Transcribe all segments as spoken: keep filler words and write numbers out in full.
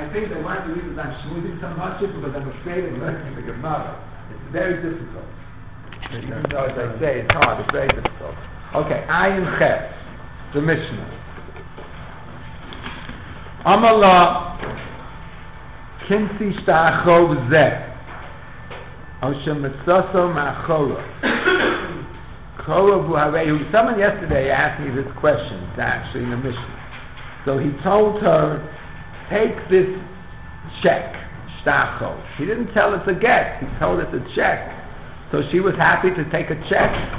I think they want to read it on Shmudim so much because I'm afraid of learning the Gemara. It's very difficult. Even though, as I say, it's hard. It's very difficult. Okay, Ayin Chet, the Mishnah. Amala Kinsi Shtachov Zeh Oshem Mitzoso Ma'acholo Kolo Buharehu. Someone yesterday asked me this question, actually, in the Mishnah. So he told her, take this check, Shtachov. He didn't tell us a get. He told us a check. So she was happy to take a check.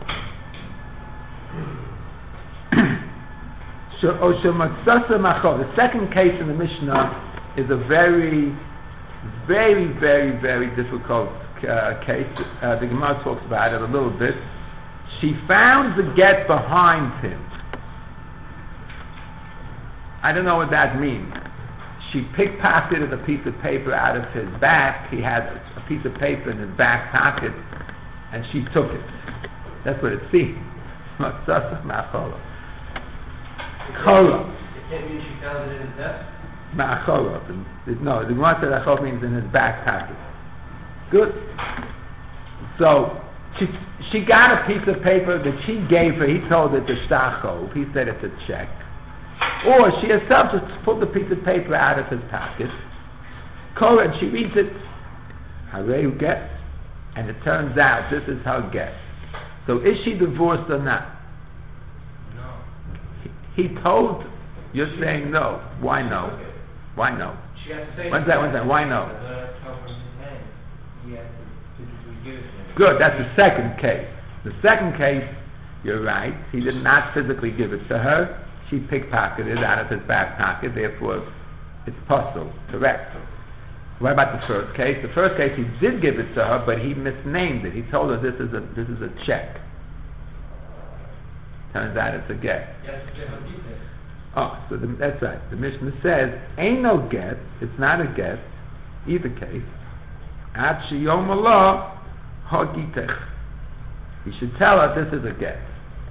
The second case in the Mishnah is a very, very, very, very difficult uh, case. Uh, the Gemara talks about it a little bit. She found the get behind him. I don't know what that means. She pickpocketed a piece of paper out of his back. He had a piece of paper in his back pocket, and she took it. That's what it seems. Ma'acholo. Chola. It can't mean she found it in his desk? Ma'acholo. No, the Gemara said achol means in his back pocket. Good. So, she, she got a piece of paper that she gave her. He told her to shtachov. He said it's a check. Or she herself just pulled the piece of paper out of his pocket. Korah, and she reads it. Hareu get. And it turns out this is her get. So is she divorced or not? No. He, he told, you're she, saying no. Why no? Why no? She has to say What's that? What's that? Why no? Good, that's the second case. The second case, you're right. He did not physically give it to her. She pickpocketed it out of his back pocket, therefore it's possible, correct. What about the first case? The first case he did give it to her, but he misnamed it. He told her this is a this is a check. Turns out it's a get. Yes, oh, so the, that's right. The Mishnah says, ain't no get, it's not a get, either case. Ad sheyom Allah hagitech. He should tell her this is a get.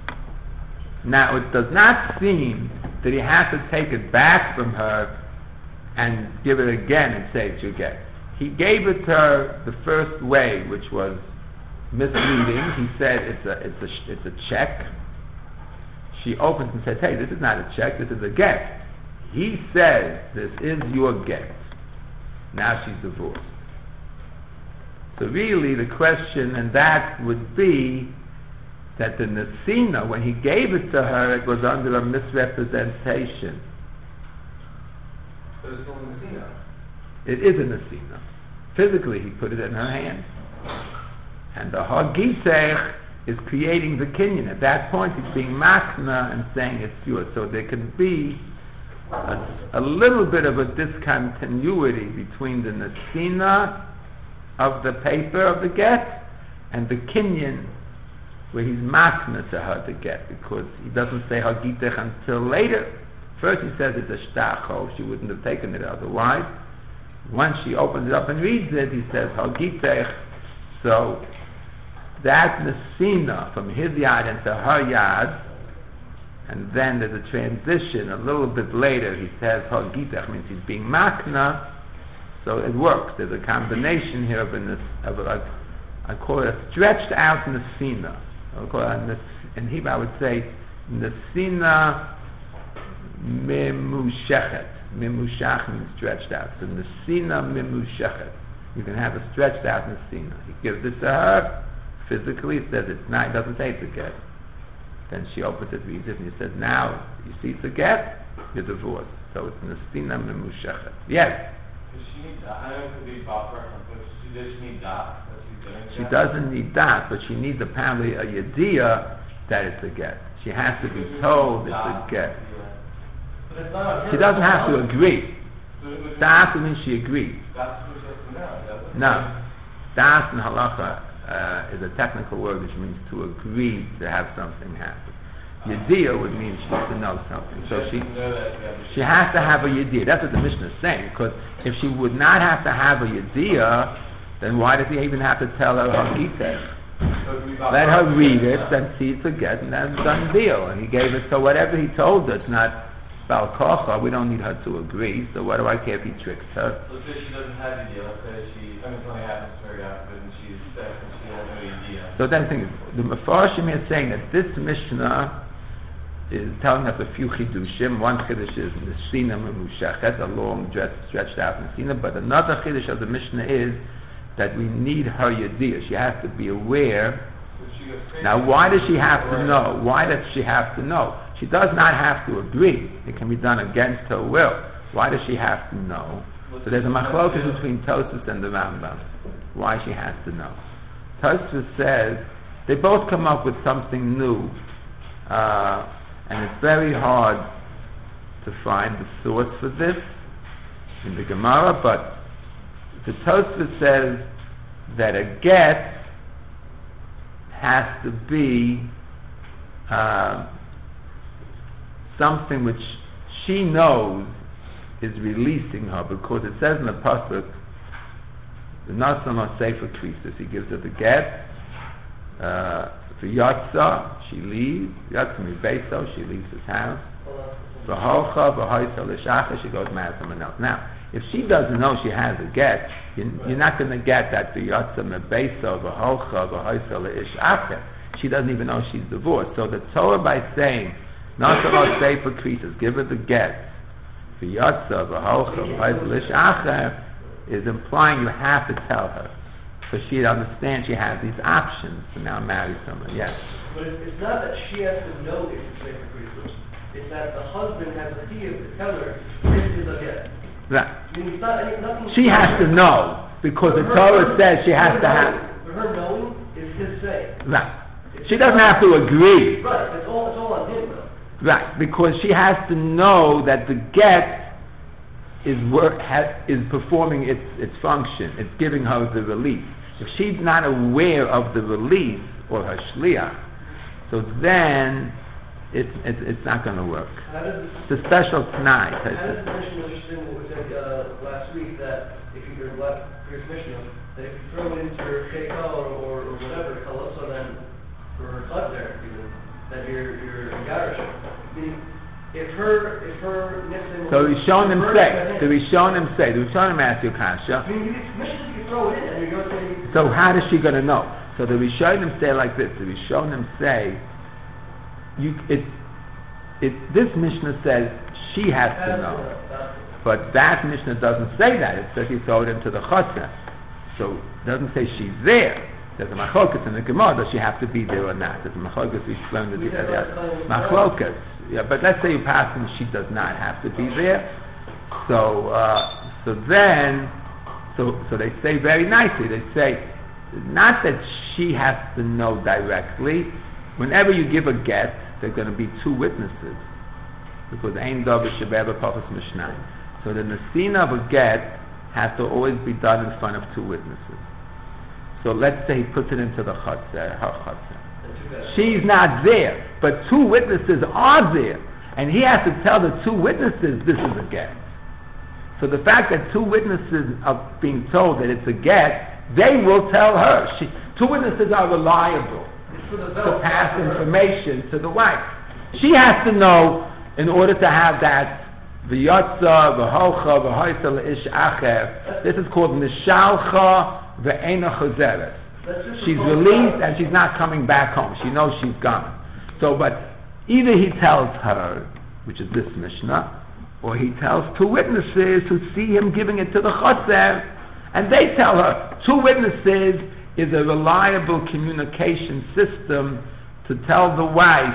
Now, it does not seem that he has to take it back from her and give it again and say it's your get. He gave it to her the first way, which was misleading. He said it's a it's a it's a check. She opens and says, "Hey, this is not a check. This is a get." He says, "This is your get." Now she's divorced. So really, the question, and that would be that the Nesina, when he gave it to her, it was under a misrepresentation. So it's still a Nesina. It is a Nesina. Physically, he put it in her hand. And the Hagitech is creating the kinyan. At that point, he's being makna and saying it's yours. So there can be a, a little bit of a discontinuity between the Nesina of the paper of the get and the kinyan where he's makna to her to get, because he doesn't say hagitech until later. First he says it's a shtacho, she wouldn't have taken it otherwise. Once she opens it up and reads it, he says hagitech. So that nesina from his yad into her yad, and then there's a transition a little bit later. He says hagitech means he's being makna, so it works. There's a combination here of a, of a I call it a stretched out nesina. In Hebrew, I would say nesina mimushechet. Mimushach means stretched out. So nesina mimushechet. You can have a stretched out nesina. He gives it to her physically. It says it's not. It doesn't say it's a get. Then she opens it, reads it, and he says, "Now you see it's a get. You're divorced." So it's nesina mimushechet. Yes. Does she need that? I know it could be buffer, but she does need that. She doesn't need that, but she needs apparently a yediyah that it's a get. She has to be told it's a get. She doesn't have to agree. Das means she agrees. No. Das in halacha uh, is a technical word which means to agree to have something happen. Yediyah would mean she has to know something. So she she has to have a yediyah. That's what the Mishnah is saying. Because if she would not have to have a yediyah, then why does he even have to tell her hagitech? Let her read it, then see it's a get, and that's a done deal. And he gave it, so whatever he told her, it's not Bal Kocha, we don't need her to agree, so what do I care if he tricks her? Let's say she doesn't have idea. Let's say she, I mean, something happens very often and she's sick and she has no idea. So then the thing is, the Mefarshim is saying that this Mishnah is telling us a few chidushim. One chidush is Nesina Memushachet, a long dress, stretched out Nesina, but another chidush of the Mishnah is that we need her Yediyah. She has to be aware. Now, why does she have to know? Why does she have to know? She does not have to agree. It can be done against her will. Why does she have to know? So there's a machlokas between Tosfos and the Rambam. Why she has to know. Tosfos says they both come up with something new, uh, and it's very hard to find the source for this in the Gemara, but the Tosfos says that a get has to be uh, something which she knows is releasing her, because it says in the pasuk, the Nasama Sefer Krisis, he gives her the get, uh, for Yatsa, she leaves, Yatsa Mibeso, she leaves his house, for Holcha, for Hoysa L'Shacha, she goes marry someone else. Now, if she doesn't know she has a get, you're, you're not going to get that for Yatsa Mibeso, for Holcha, for Hoysa L'Shacha. She doesn't even know she's divorced. So the Torah, by saying, Nasama Sefer Krisis, give her the get, for Yatsa, for Holcha, for Hoysa L'Shacha, is implying you have to tell her, so she understands she has these options to now marry someone. Yes. But it's, it's not that she has to know it's a sacred priesthood. It's that the husband has a deal to tell her this is a get. Right. I mean, it's not any, nothing. She has to know, because the Torah says she has to have. For her knowing is his say. Right. She doesn't have to agree. Right. It's all it's all on him though. Right. Because she has to know that the get is work has, is performing its its function. It's giving her the release. If she's not aware of the release or her shliach, so then it's it's, it's not going to work. It's a special tonight. How does the Mishnah understand what we said uh, last week, that if you your last previous Mishnah, that if you throw it into your keiko or, or, or whatever, so then for her club there, even that you're you're garishim. Meaning, if her if her nifsim. So he's showing him say. So he's showing him say. He's showing him ask you kasha. I mean, you Mishnah you throw it in and you're going to. So how is she going to know? So the Rishonim say like this. The Rishonim say, you it it this Mishnah says she has to know, but that Mishnah doesn't say that. It says you throw it into the chotzer. So it doesn't say she's there. There's a machlokas in the Gemara. Does she have to be there or not? There's a machlokas we explained the machlokas. Yeah, but let's say you pass and she does not have to be there. So uh, so then. So, so they say very nicely, they say, not that she has to know directly. Whenever you give a get, there are going to be two witnesses. Because Ein Dover Shebeva Pachas Mishnah. So the Nesina of a get has to always be done in front of two witnesses. So let's say he puts it into the Chatzah, her Chatzah. She's not there, but two witnesses are there. And he has to tell the two witnesses this is a get. So the fact that two witnesses are being told that it's a get, they will tell her. She, two witnesses are reliable to pass information to the wife. She has to know in order to have that v'yatza, v'holcha, v'hoysa le'ish acher. This is called nishalcha v'eina chazeret. She's released and she's not coming back home. She knows she's gone. So, but either he tells her, which is this Mishnah, or he tells two witnesses who see him giving it to the chotzer, and they tell her. Two witnesses is a reliable communication system to tell the wife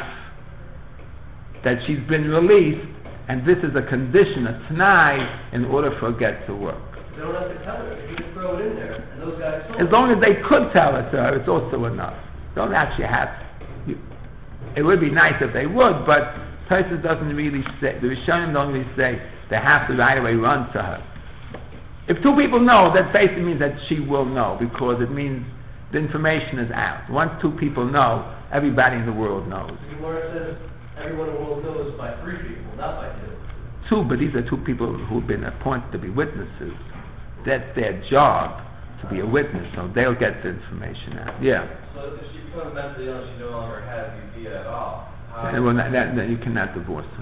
that she's been released, and this is a condition, a t'nai, in order for a get to work. They don't have to tell her. You just throw it in there, and those guys saw it. As long as they could tell it to her, it's also enough. Don't actually have to. It would be nice if they would, but Tosfos doesn't really say, the Rishonim don't really say they have to right away run to her. If two people know, that basically means that she will know, because it means the information is out. Once two people know, everybody in the world knows. The Gemara says everyone in the world knows by three people, not by two. Two, but these are two people who have been appointed to be witnesses. That's their job, to be a witness, so they'll get the information out. Yeah. So if she becomes mentally ill, she no longer has the idea at all. And well, that, that, that you cannot divorce her.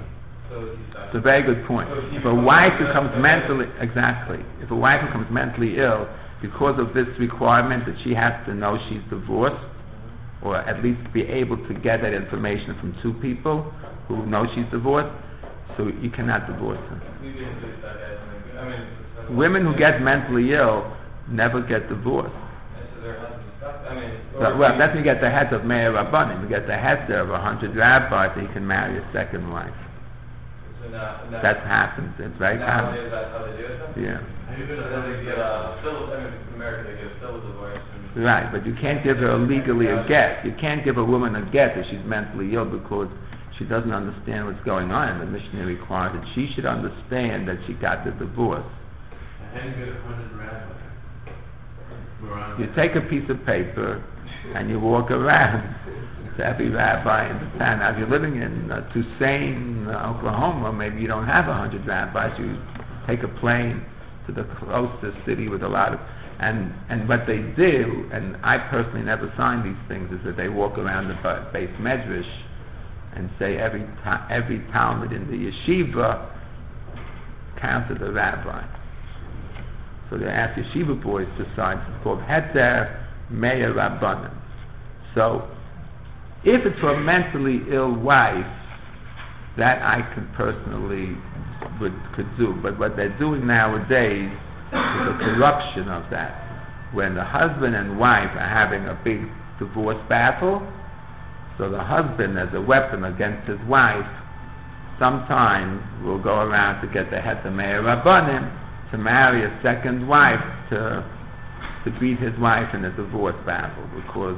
So is he stuck? It's a very good point. So he If a becomes wife a- becomes a- mentally, exactly, if a wife becomes mentally ill because of this requirement that she has to know she's divorced, or at least be able to get that information from two people who know she's divorced, so you cannot divorce her. We didn't do that, guys. I mean, it's- Women who get mentally ill never get divorced. So their husband's stuck. I mean, So, or well, he- that's when you get the head of Meir Rabbanim. You get the head of a hundred rabbis that he can marry a second wife. So now, now, That happens. It's very common. nowadays, that's how they do it then? Yeah. Have you been to they get a civil, I mean, in America, they get a civil divorce. And Right, but you can't give her legally a get. You can't give a woman a get if she's mentally ill because she doesn't understand what's going on. And the missionary requires that she should understand that she got the divorce. How do you get a hundred rabbis? We're on. You take a piece of paper and you walk around to every rabbi in the town. Now, if you're living in uh, Tucson, uh, Oklahoma, maybe you don't have a hundred rabbis. You take a plane to the closest city with a lot of, and and what they do, and I personally never signed these things, is that they walk around the ba- base medrash and say every ta- every Talmud in the yeshiva counts as a rabbi. So they ask yeshiva boys to sign. It's called Heter Meir Rabbanim. So if it's for a mentally ill wife, that I can personally would could do. But what they're doing nowadays is a corruption of that. When the husband and wife are having a big divorce battle, so the husband as a weapon against his wife sometimes will go around to get the Heter Meir Rabbanim to marry a second wife to to beat his wife in a divorce battle, because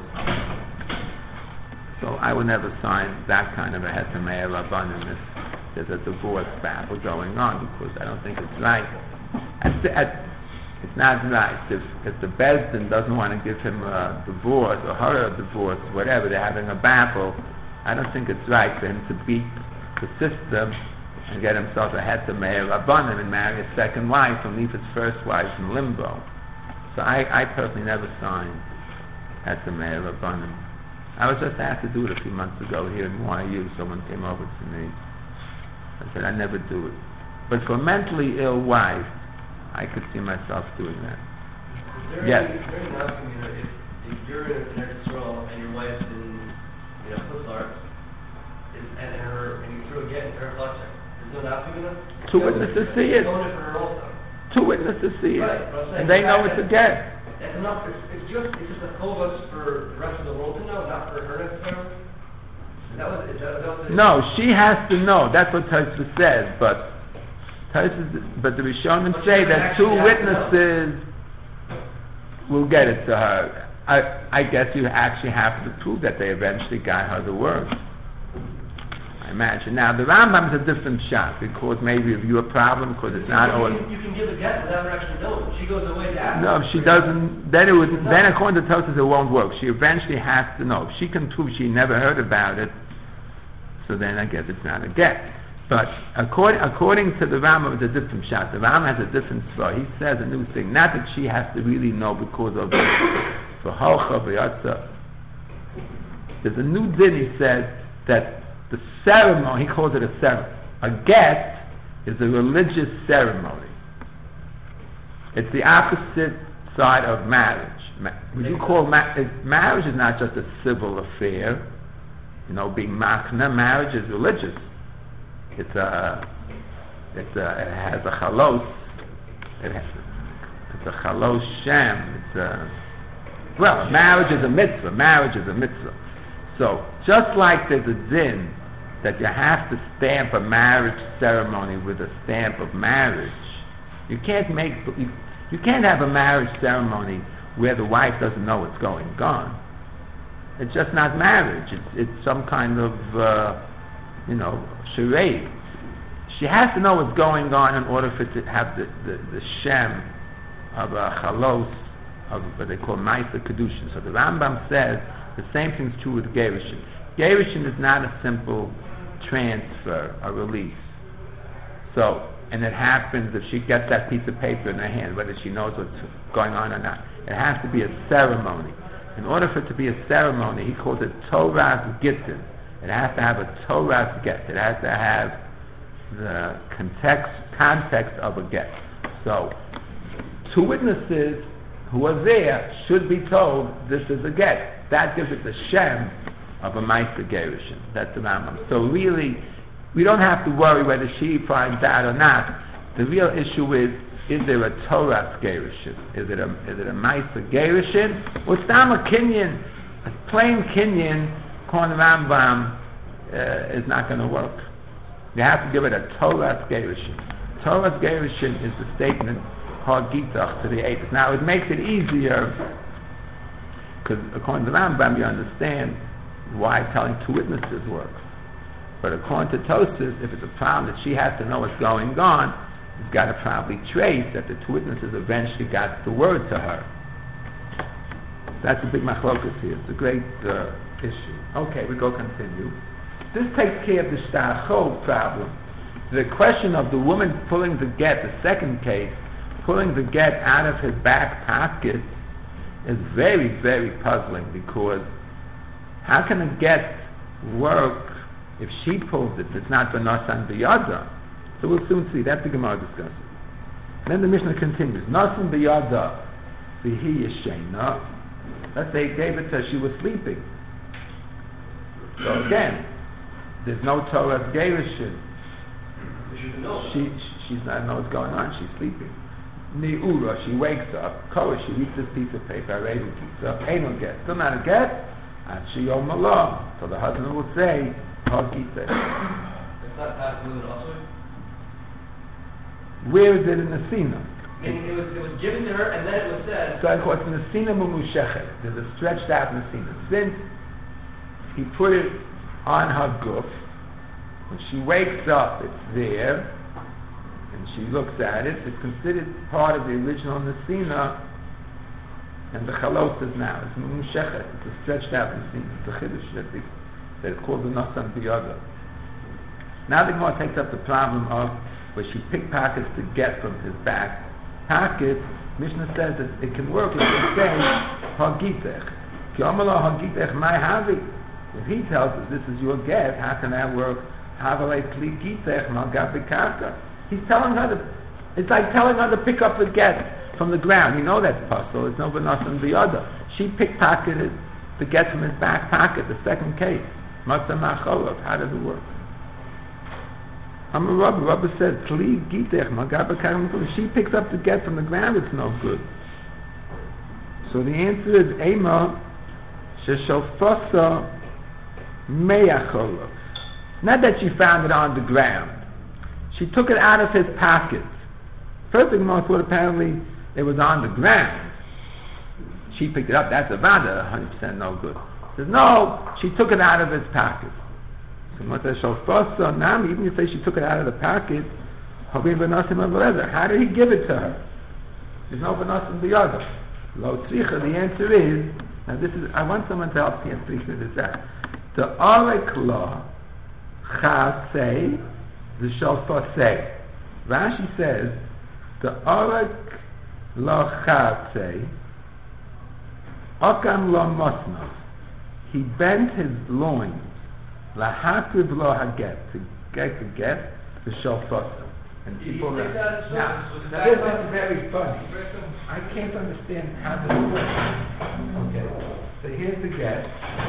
so I would never sign that kind of a Heter Meir Rabbanim if there's a divorce battle going on, because I don't think it's right. At, at, it's not right. If, if the Bezdin doesn't want to give him a divorce or her a divorce, whatever, they're having a battle, I don't think it's right for him to beat the system and get himself a Heter Meir Rabbanim and marry a second wife and leave his first wife in limbo. So I, I personally never signed Heter Meir Rabbanim. I was just asked to do it a few months ago here in Y U. Someone came over to me. I said, I never do it. But for a mentally ill wife, I could see myself doing that. Is there Yes. any, is there any option, you know, if, if you're in an Eretz Yisrael and your wife's in, you know, Chutzlar, and, and her, and you throw a get in her clutcher, there's no option, you know? Two witnesses see it. Going in for her also. Two witnesses see it. Right, but I'm saying And they know the it's a fact get. that- That's enough, it's, it's just, it's just a covas for the rest of the world to know, not for her necessarily? Is that what, is that, is that what the- No, she has to know. That's what Tosfos says. But Tosfos, but the Rishonim But say she that two actually has to know. witnesses will get it to her. I, I guess you actually have to prove that they eventually got her the word. I imagine. Now the Rambam is a different shot, because maybe if you have a problem, because it's not you, always. can, you can give a get without her actually knowing. She goes away to ask. No, if she doesn't, then it would, then according to Tosfos it won't work. She eventually has to know. If she can prove she never heard about it, so then I guess it's not a get. But according, according to the Rambam, it's a different shot. The Rambam has a different story. He says a new thing. Not that she has to really know because of the halcha v'yatza. There's a new din. He says that the ceremony, he calls it a ceremony. A get is a religious ceremony. It's the opposite side of marriage. Ma- Would you call ma- is, marriage is not just a civil affair. You know, being makna, marriage is religious. It's a, it's a, it has a chalos. It has, it's a chalos shem. It's a, well, marriage is a mitzvah. Marriage is a mitzvah. So, just like there's a din that you have to stamp a marriage ceremony with a stamp of marriage, you can't make, you, you can't have a marriage ceremony where the wife doesn't know what's going on. It's just not marriage. It's, it's some kind of, uh, you know, charade. She has to know what's going on in order for it to have the, the, the shem of a chalos, of what they call Ma'aser Kedushin. So the Rambam says the same thing's true with Gerushin. Gerushin is not a simple transfer, a release. So, and it happens if she gets that piece of paper in her hand, whether she knows what's going on or not. It has to be a ceremony. In order for it to be a ceremony, he calls it Torah's Gittin. It has to have a Torah's get. It has to have the context context of a get. So, two witnesses who are there should be told this is a get. That gives it the shem of a Meister Gerushin. That's the Rambam. So really, we don't have to worry whether she finds out or not. The real issue is, is there a Torah Gerushin? Is it a, is it a Meister Gerushin? Or Stam a Kinyan? A plain Kinyan, according to Rambam, uh, is not going to work. You have to give it a Torah Gerushin. Torah Gerushin is the statement Hagitach to the eighth. Now it makes it easier because according to Rambam you understand why telling two witnesses works. But according to Tosfos, if it's a problem that she has to know what's going on, you've got to probably trace that the two witnesses eventually got the word to her. That's a big machlokas here. It's a great uh, issue. Okay, we go continue. This takes care of the shtachol problem. The question of the woman pulling the get, the second case, pulling the get out of his back pocket is very, very puzzling because how can a get work if she pulls it? It's not b'nasan b'yada. So we'll soon see. That's the Gemara discussion. Then the Mishnah continues. Nasan b'yada v'hi yeshena. Let's say he gave it to her, she was sleeping. So again, there's no Torah Gerushin. She, she's not know what's going on. She's sleeping. Ni'ura, she wakes up. Koah, she reads this piece of paper. Areva keeps up. Ain't no get. Still not a get. And she yom along. So the husband will say, Hagitach. It's not passed moving also? Where is it in the Sina? Meaning it was, it was given to her and then it was said. So I call it Nesina Mumushechet. There's a stretched out Nesina. Since he put it on her guf, when she wakes up, it's there, and she looks at it, it's considered part of the original Nesina, and the Chalos is now. It's Mumushechet. It's a stretched out Nesina. It's a Chiddush that, that it's called the Nasan B'yada. Now the Gemara takes up the problem of where she pickpockets the get from his back pocket. Mishnah says that it can work if you say Hagitach. Kiomala Hagitach my havi. If he tells us this is your get, how can that work? Havalei Kli Gitach Malgabi Karka. He's telling her to, it's like telling her to pick up the get from the ground. You know that's possible. It's no B'nasan B'yada. She pickpocketed the get from his back pocket, the second case. Matzah Macholov. How does it work? I'm a Rabbi. Rabbi said, Kli Gitech Malgabi Karka. She picks up the get from the ground, it's no good. So the answer is Ema Sheshofasa Meyacholov. Not that she found it on the ground. She took it out of his pocket. First thing most thought apparently it was on the ground. She picked it up. That's a vada, one hundred percent no good. Says no, she took it out of his pocket. So even if you say she took it out of the pocket, how did he give it to her? There's no b'nasim b'yada. Lo tzricha. The answer is, now this is, I want someone to help me and figure this out. The arek law chasei the shofasei. Rashi says the arek law chasei akam lo mosnav. He bent his loins lahakriv lo haget to get the get the shofasei. And people you think that is so? now, Was it now back this up? is very funny. I can't understand how this works. Okay, so here's the get.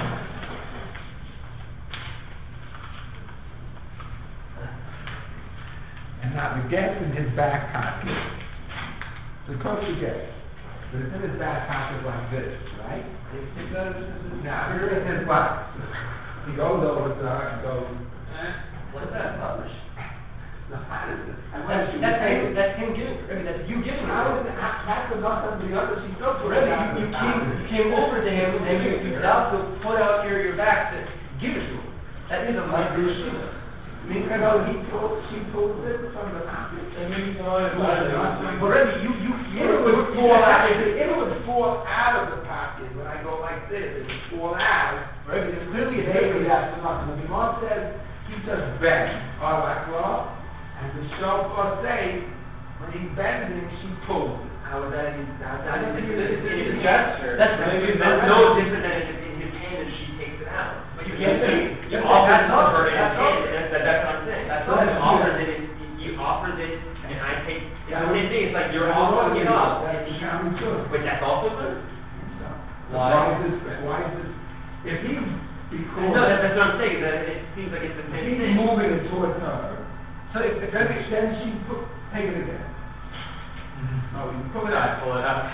And now the get's in his back pocket. The coach the get. But it's in his back pocket like this, right? Now here is his box. He goes over to her and goes, What's that? Rubbish. no, how does this? That's, that's, him, that's him giving, I mean, that's you giving How him. is it? How, that's enough of the other. She goes to Really, you, you, came, you came over to him and you, you vowed to put out your, your back to give it to him. That is a micro. Because oh, he pulled, she pulled it from the pocket. And you know, it's But really, you, you, If it would fall out, if it, if it would fall out of the pocket when I go like this, it would fall out. right, it's clearly a Maybe baby. that's enough. And the Gemara says he just bent. All right, well, and the shofar say when he bent him, she pulled it. How would that? How would I that? don't think it's, It's a it's, it's, gesture. that's, Maybe that's that's no right. different than in, in his hand and she takes it out. But you can't say, You you offer offer it it to to her her in in his his hand, hand. that's, that's what I'm saying. That's So what you I'm offer saying. it in offers it, and I take, it's Yeah, the same thing, it's like you're offering it up. That's the common good. But that's also good? Why? Why is this, why is this, if he's, because. No, that, that's what I'm saying, that it seems like it's the If same he's thing. moving it towards her, so if, if that makes sense, she put, take it again. Oh, you pull it I out. pull it up.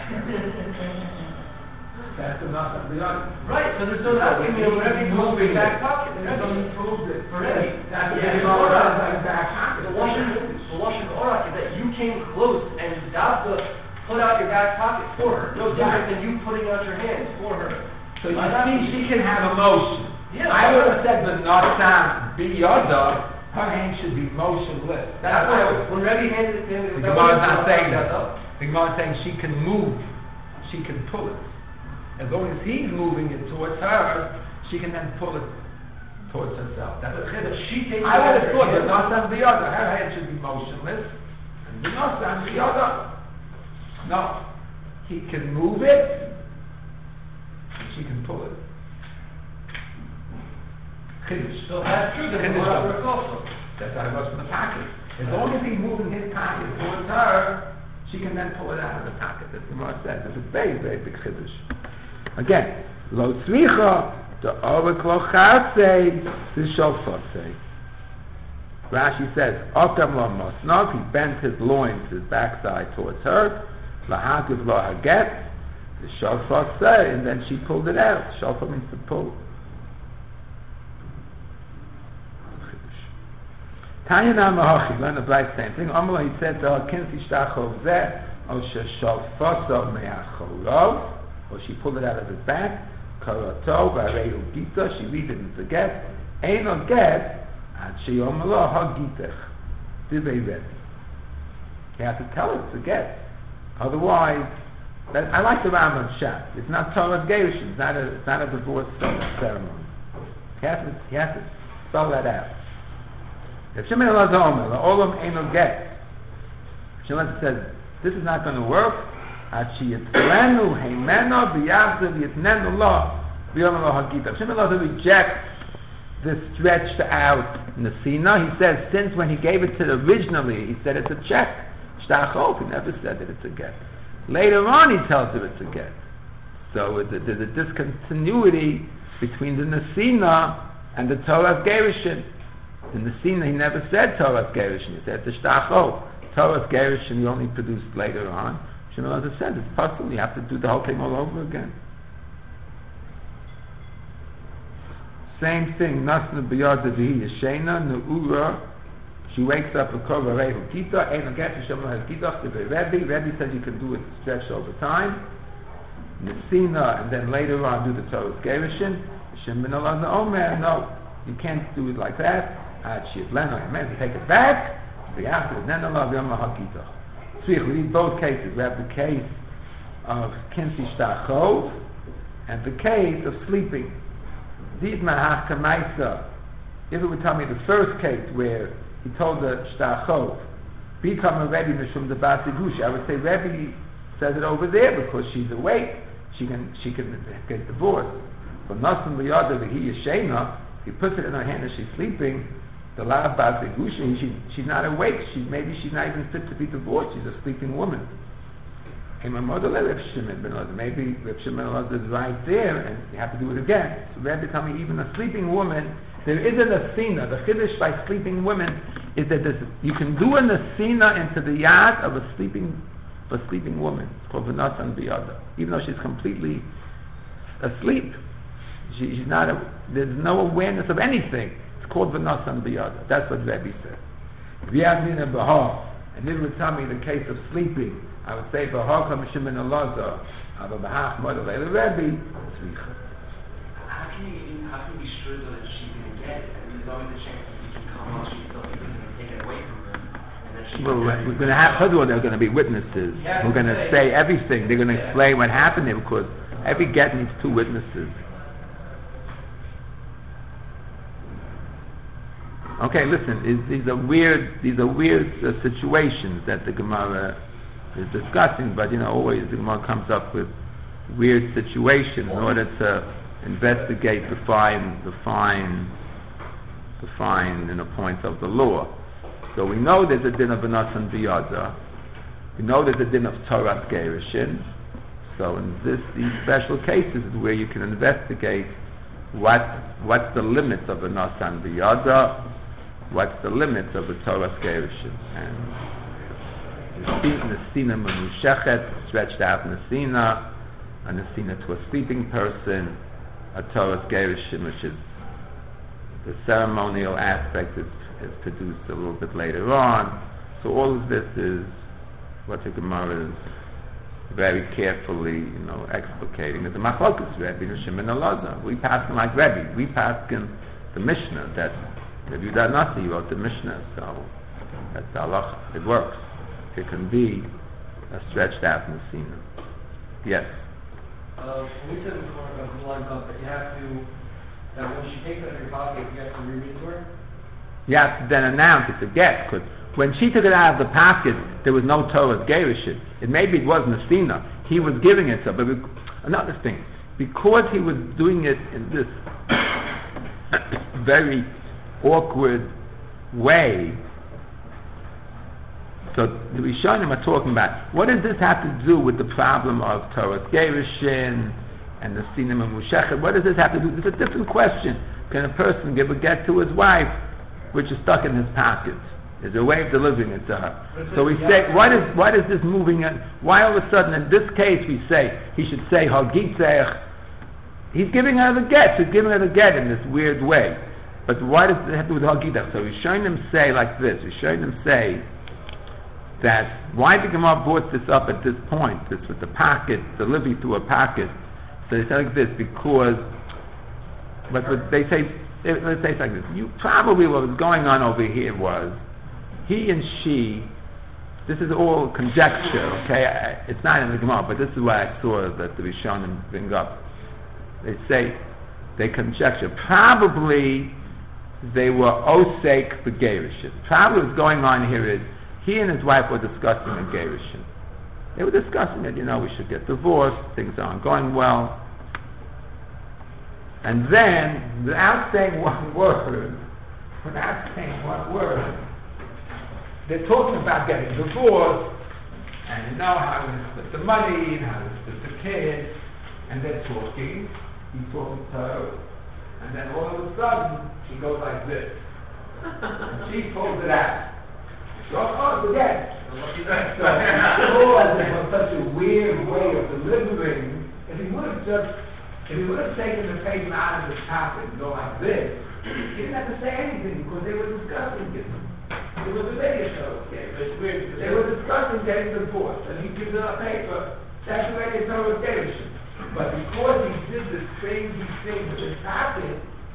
That's enough of the other. Right, so there's no doubt, I mean, whatever you put in the back pocket, There's whatever no proof that. For Rebbe, That's yeah, the the Gemara Torah, has like back pocket. the Lashon, the Lashon Orak is that you came close and Davka put out your back pocket for her. No different than you putting out your hands for her. So you see, she can have emotion. Yeah. I would have said the Nasan Biyada, her hand should be motionless. That's what why when Rebbe handed it to him, it the was Gemara is not saying that. that. The Gemara is saying she can move, she can pull it. As long as he's moving it towards her, she can then pull it towards herself. That's a chiddush. She takes I would have her thought the hand. Nasan Biyada, her hand should be motionless, and the Nasan Biyada, no, he can move it, and she can pull it. Chiddush. So that's true, then Chiddush. Gemara works also. That's how it goes from the pocket. As long as he's moving his pocket towards her, she can then pull it out of the pocket. That's the Gemara says. It's a very, very big chiddush. Again, lo tzricha, the orek lo chasei, the shofasei. Rashi says, Okam lo mosnov, he bent his loins, his backside towards her, lahagiv lo haget, the shofasei, and then she pulled it out. Shofar means to pull. Tanya Namahachi, learn the bright same thing. Amala, he said to her, Kinsi Shtachov Zeh, O Sheshofasa Meachorov, or she pulled it out of his back, Karato, Varehu Gita, she read it and it's a get, Ein o get, Ad Sheyomala Ha Gitech, Divei Rebbe. You have to tell her it's a get. Otherwise, that, I like the Rambam Shat. It's not Torah Gerushin, it's not a, it's not a divorce ceremony. You have to, you have to spell that out. If Shimon Elazar Omer, Olam Eino Get, Shimon says, this is not going to work. Achi Yitzlenu Heimeno B'Yavzev Yitnenu Lo B'Yom Lo Hagita. Shimon Elazar rejects this stretched out Nesina. He says, since when he gave it to the originally, he said it's a check. Shtachov, he never said that it's a get. Later on, he tells her it's a get. So there's a discontinuity between the Nesina and the Torah Gerushin. In the scene, he never said Torah Gerushin. He said the Shtachov. Torah Gerushin, he only produced later on. Shimon Elazar said it's possible. You have to do the whole thing all over again. Same thing. Nasna b'yada v'hi yeshena ne'ura. She wakes up a kova rehu kita. Ein aget Shimon has kitach to Rebbe. Rebbe says you can do it stretched over time. Nesina, and then later on do the Torah Gerushin. Shimon Elazar Omer, no, you can't do it like that. She meant to take it back. We have to then Allah Yom HaKitach. So we read both cases. We have the case of Kinsi Shtachov and the case of sleeping. These Mahach Kamaisa. If it would tell me the first case where he told the Shtachov, become a Rebbe Mishum the Basigush, I would say Rebbe says it over there because she's awake. She can she can get divorced. But Nasan B'Yada V'Hi Yeshena, he puts it in her hand as she's sleeping. The Lav Basigush, she she's not awake. She's maybe she's not even fit to be divorced. She's a sleeping woman. Maybe Reb Shimon Elazar is right there, and you have to do it again. So Rebbe tell me even a sleeping woman, there isn't a sina. The chiddush by sleeping women is that this, you can do a nesina into the yad of a sleeping, of a sleeping woman. It's called v'nasan biyada, even though she's completely asleep. She, she's not. A, there's no awareness of anything. It's called v'nasan biyada. That's what Rebbe said. V'yadmin b'har, and it would tell me the case of sleeping. I would say b'har kam Shimon Elazar, aber b'hach model Rebbe tzricha. How can you how can you be sure that she's going to get it? I mean, there's always a chance that you can come while she's still sleeping and take it away from her. And that she's Well, we're going to have, first of all, there are going to be witnesses. Yeah, We're going to say everything. They're going to explain what happened there because every get needs two witnesses. Okay, listen. Is, these are weird. These are weird uh, situations that the Gemara is discussing. But you know, always the Gemara comes up with weird situations in order to investigate the fine, the fine, the fine, you know, points of the law. So we know there's a din of Anasan Biyada. We know there's a din of Torah Gerushin. So in this, these special cases is where you can investigate what what's the limits of Anasan Biyada, what's the limits of the Torah Gerushin. And the Nesina Memushechet, stretched out Nesina, a Nesina to a sleeping person, a Torah Gerushin, which is the ceremonial aspect is, is produced a little bit later on. So all of this is what the Gemara is very carefully, you know, explicating. It's a machlokas, Rebbe and Shimon Elazar. We pass him like Rebbe. We pass him the Mishnah that Rebbe Yehuda Nasi wrote the Mishnah. So that's the halacha. It works. It can be a stretched out Nesina. Yes. Uh, when we said before about the line up that you have to, that when she takes it out of your pocket, you have to read it to her? You have to then announce it's a get, because when she took it out of the pocket, there was no Torah Gerushin. It maybe it wasn't a Sina. He was giving it to her. But we, another thing, because he was doing it in this very awkward way, so the Rishonim are talking about, what does this have to do with the problem of Torah Gerushin and the Sina Memushechet? What does this have to do? It's a different question. Can a person give a get to his wife which is stuck in his pocket? Is there a way of delivering it to her? So we say, what is what is this moving? In? Why all of a sudden, in this case, we say he should say Hagitzech. He's giving her the get. He's giving her the get in this weird way. But why does it have to do with Hagitzech? So we're showing them say like this. We're showing them say that why the Gemara brought this up at this point, this with the pocket, delivery through a pocket. So they say like this because, but what they say, let's say it's like this. You probably what was going on over here was he and she. This is all conjecture, okay? I, it's not in the Gemara, but this is what I saw that the Rishonim bring up. They say they conjecture probably they were osek begerushin. Probably what's going on here is he and his wife were discussing a gerushin. They were discussing it, you know, we should get divorced, things aren't going well. And then, without saying one word, without saying one word, they're talking about getting divorced, and you know how to split the money, and how to split the kids, and they're talking, he's talking to her, and then all of a sudden, she goes like this, and she pulls it out. So, oh, it's again. So, oh, it was such a weird way of delivering. If he would have just, if he would have taken the paper out of his pocket and go like this, he didn't have to say anything because they were discussing it. It was a radio show. Okay, but it's weird. They were discussing getting divorced, and he gives her a paper. That's the radio show was getting. But because he did this crazy thing with his pocket,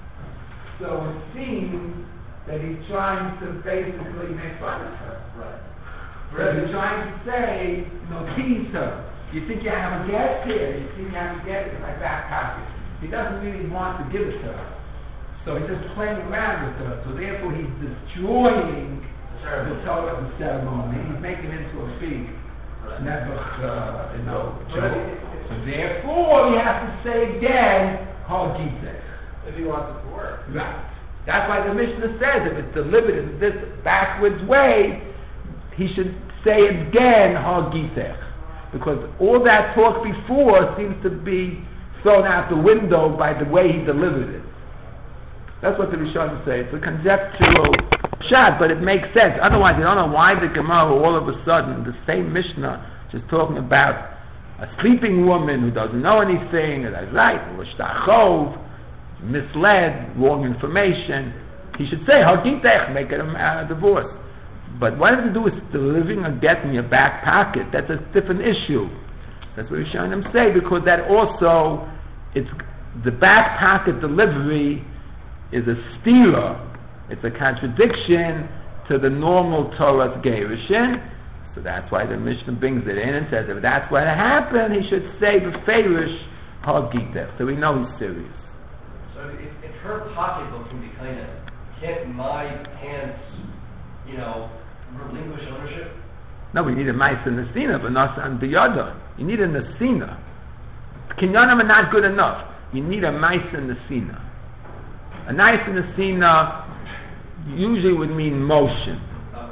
so it seems that he's trying to basically make fun of her. Right. Right. He's trying to say, you know, tease her. You think you have a guest here? You think you have a guest in my back pocket? He doesn't really want to give it to her. So he's just playing around with her. So therefore he's destroying the Torah of the ceremony. He's making it into a big, never, uh, you know, joke. So therefore he has to say again, Hagitech. If he wants it to work. Right. That's why the Mishnah says if it's delivered in this backwards way, he should say again, Hagitech. Because all that talk before seems to be thrown out the window by the way he delivered it. That's what the Rishonim say. It's a conjectural shot, but it makes sense. Otherwise, you don't know why the Gemara all of a sudden, the same Mishnah, just talking about a sleeping woman who doesn't know anything, and that's right, or shtachov, misled, wrong information. He should say, Hagitech, make it a uh, divorce. But what does it do with delivering a get in your back pocket? That's a different issue. That's what Rishonim say, because that also, it's the back pocket delivery is a stealer. It's a contradiction to the normal Torah's gerushin. So that's why the Mishnah brings it in and says if that's what happened, he should say beferish Hagitech. So we know he's serious. So if, if her pocketbook can be kind of, can't my pants, you know, relinquish ownership? No, we need a Maisa Nesina, but not on the other. You need a Nesina. Kinyanim are not good enough. You need a Maisa Nesina. A Maisa Nesina usually would mean motion. Okay.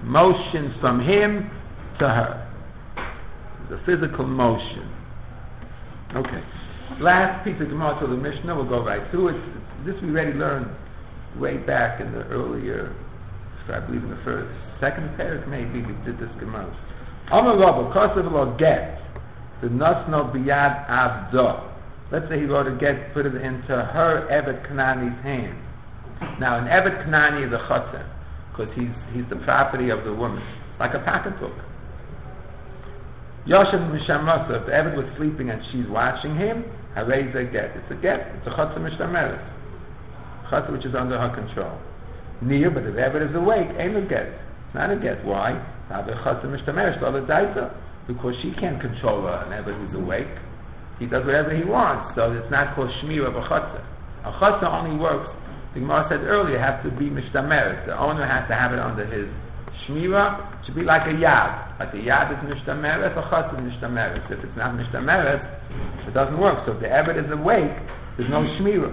motions from him to her. The physical motion. Okay. Last piece of Gemara to the Mishnah, we'll go right through it. This we already learned way back in the earlier, I believe in the first, second parak maybe, we did this Gemara. Amar Rabba, Kosev lo get, the Nasno biyad abdo. Let's say he wrote a get, put it into her Evet Kanani's hand. Now, an Evet Kanani is a chotzer, because he's, he's the property of the woman, like a pocketbook. Yoshem Mishamasa, if the Evet was sleeping and she's watching him, Harei ze get. It's a get, it's a chotzer mishtameres. Chotzer which is under her control. Near, but if the Evet is awake, ain't a get. It's not a get. Why? Because she can't control her, an Evet who's awake. He does whatever he wants, so it's not called shmir of a chotzer. A chotzer only works, the Gemara said earlier, has to be mishtameres. The owner has to have it under his shmira. It should be like a yad. Like a yad is mishtameres, a chotzer is mishtameres. If it's not mishtameres, it doesn't work. So if the Evet is awake, there's no shmira.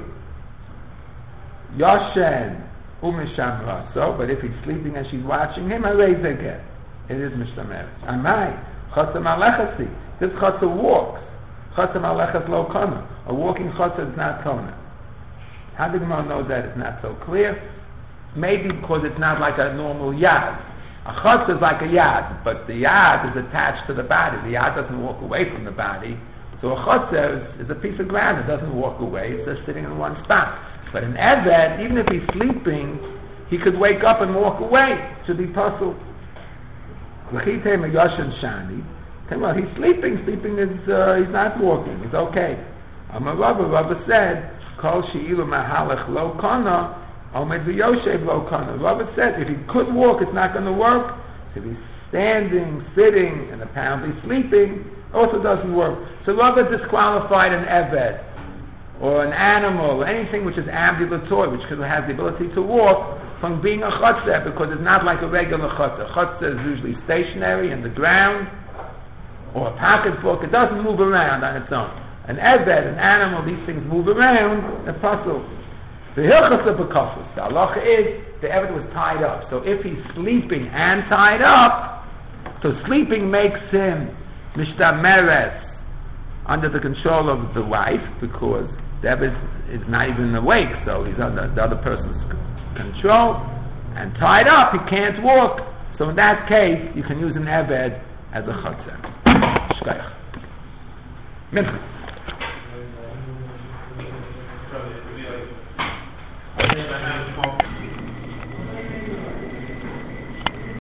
Yoshen umisham so, but if he's sleeping and she's watching him, I raise again. It is mishtameres. Amai chotzer malechasi. This chotzer walks. Chotzer malechas lo kona. A walking chotzer is not kona. How do the Gemara know that it's not so clear? Maybe because it's not like a normal yad. A chotzer is like a yad, but the yad is attached to the body. The yad doesn't walk away from the body. So a chotzer is, is a piece of ground. It doesn't walk away. It's just sitting in one spot. But an Evet, even if he's sleeping, he could wake up and walk away. It should be puzzled. Well, he's sleeping. Sleeping is, uh, he's not walking. It's okay. Amar Rabba, Rabba said, Kol she'ilu mahalach lo kana, omed v'yoshev lo kana. Rabba said, if he could walk, it's not going to work. If he's standing, sitting, and apparently sleeping, also doesn't work. So Rabba disqualified an Evet, or an animal, or anything which is ambulatory, which has the ability to walk, from being a chotzer, because it's not like a regular chotzer. Chotzer is usually stationary in the ground, or a pocketbook. It doesn't move around on its own. An Evet, an animal, these things move around, a puzzle. The hilchos of the kafus, the halacha is, the Evet was tied up. So if he's sleeping and tied up, so sleeping makes him mishtameres, under the control of the wife, because the Evet is not even awake, so he's under the other person's control, and tied up, he can't walk. So in that case, you can use an Evet as a chotzer. Shkoyach. Mincha.